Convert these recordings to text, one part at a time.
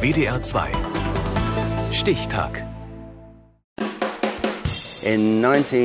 WDR 2 Stichtag. In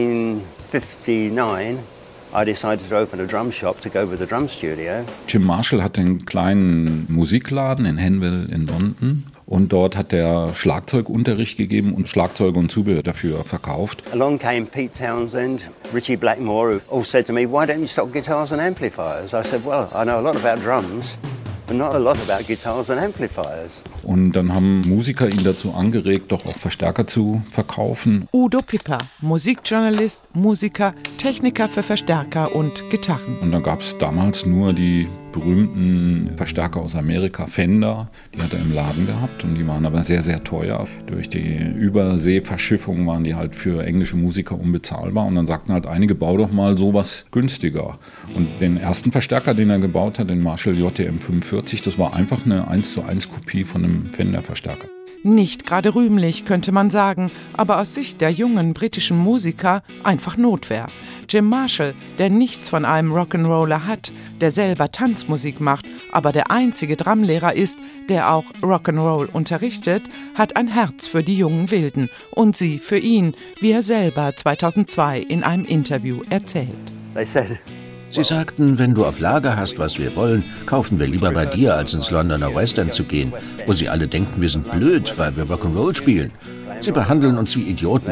1959 I decided to open a drum shop to go with the drum studio. Jim Marshall hatte einen kleinen Musikladen in Hanwell in London. Und dort hat er Schlagzeugunterricht gegeben und Schlagzeuge und Zubehör dafür verkauft. Along came Pete Townsend, Richie Blackmore, who all said to me, "Why don't you stock guitars and amplifiers?" I said, "Well, I know a lot about drums, but not a lot about guitars and amplifiers." Und dann haben Musiker ihn dazu angeregt, doch auch Verstärker zu verkaufen. Udo Pipper, Musikjournalist, Musiker, Techniker für Verstärker und Gitarren. Und dann gab es damals nur die berühmten Verstärker aus Amerika, Fender, die hat er im Laden gehabt und die waren aber sehr, sehr teuer. Durch die Überseeverschiffung waren die halt für englische Musiker unbezahlbar und dann sagten halt einige, bau doch mal sowas günstiger. Und den ersten Verstärker, den er gebaut hat, den Marshall JTM 45, das war einfach eine 1:1 Kopie von einem Fender-Verstärker. Nicht gerade rühmlich, könnte man sagen, aber aus Sicht der jungen britischen Musiker einfach Notwehr. Jim Marshall, der nichts von einem Rock'n'Roller hat, der selber Tanzmusik macht, aber der einzige Drumlehrer ist, der auch Rock'n'Roll unterrichtet, hat ein Herz für die jungen Wilden und sie für ihn, wie er selber 2002 in einem Interview erzählt. Sie sagten, wenn du auf Lager hast, was wir wollen, kaufen wir lieber bei dir, als ins Londoner West End zu gehen, wo sie alle denken, wir sind blöd, weil wir Rock'n'Roll spielen. Sie behandeln uns wie Idioten.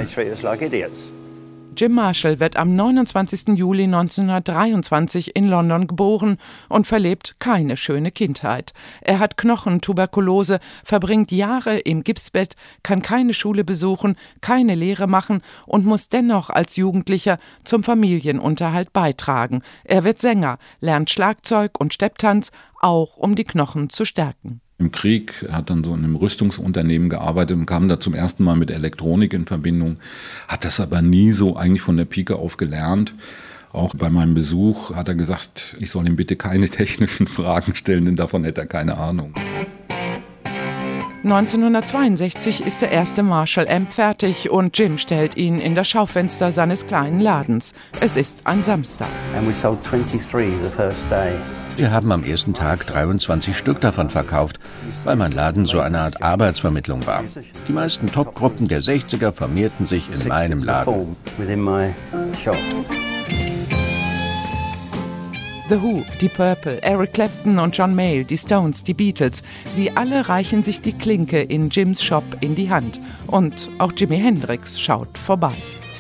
Jim Marshall wird am 29. Juli 1923 in London geboren und verlebt keine schöne Kindheit. Er hat Knochentuberkulose, verbringt Jahre im Gipsbett, kann keine Schule besuchen, keine Lehre machen und muss dennoch als Jugendlicher zum Familienunterhalt beitragen. Er wird Sänger, lernt Schlagzeug und Stepptanz, auch um die Knochen zu stärken. Im Krieg, er hat dann so in einem Rüstungsunternehmen gearbeitet und kam da zum ersten Mal mit Elektronik in Verbindung, hat das aber nie so eigentlich von der Pike auf gelernt. Auch bei meinem Besuch hat er gesagt, ich soll ihm bitte keine technischen Fragen stellen, denn davon hätte er keine Ahnung. 1962 ist der erste Marshall-Amp fertig und Jim stellt ihn in das Schaufenster seines kleinen Ladens. Es ist ein Samstag. And we sold 23 the first day. Wir haben am ersten Tag 23 Stück davon verkauft, weil mein Laden so eine Art Arbeitsvermittlung war. Die meisten Topgruppen der 60er formierten sich in meinem Laden. The Who, die Purple, Eric Clapton und John Mayall, die Stones, die Beatles. Sie alle reichen sich die Klinke in Jims Shop in die Hand. Und auch Jimi Hendrix schaut vorbei.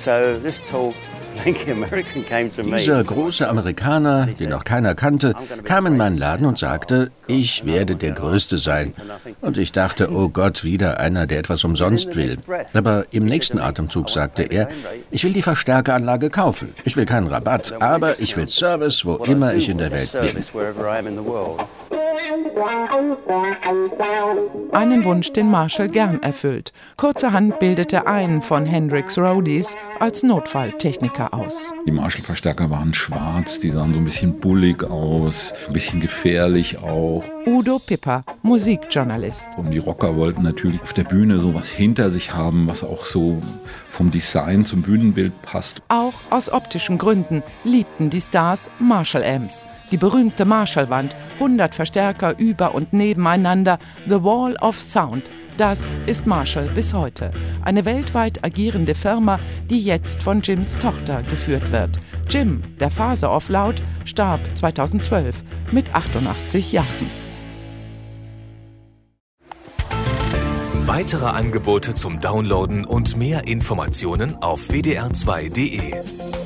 Dieser große Amerikaner, den noch keiner kannte, kam in meinen Laden und sagte, ich werde der Größte sein. Und ich dachte, oh Gott, wieder einer, der etwas umsonst will. Aber im nächsten Atemzug sagte er, ich will die Verstärkeranlage kaufen. Ich will keinen Rabatt, aber ich will Service, wo immer ich in der Welt bin. Einen Wunsch, den Marshall gern erfüllt. Kurzerhand bildete einen von Hendrix' Roadies als Notfalltechniker aus. Die Marshall-Verstärker waren schwarz, die sahen so ein bisschen bullig aus, ein bisschen gefährlich auch. Udo Pipper, Musikjournalist. Und die Rocker wollten natürlich auf der Bühne sowas hinter sich haben, was auch so vom Design zum Bühnenbild passt. Auch aus optischen Gründen liebten die Stars Marshall-Amps. Die berühmte Marshall-Wand, 100 Verstärker über und nebeneinander, The Wall of Sound. Das ist Marshall bis heute. Eine weltweit agierende Firma, die jetzt von Jims Tochter geführt wird. Jim, der Father of Loud, starb 2012 mit 88 Jahren. Weitere Angebote zum Downloaden und mehr Informationen auf wdr2.de.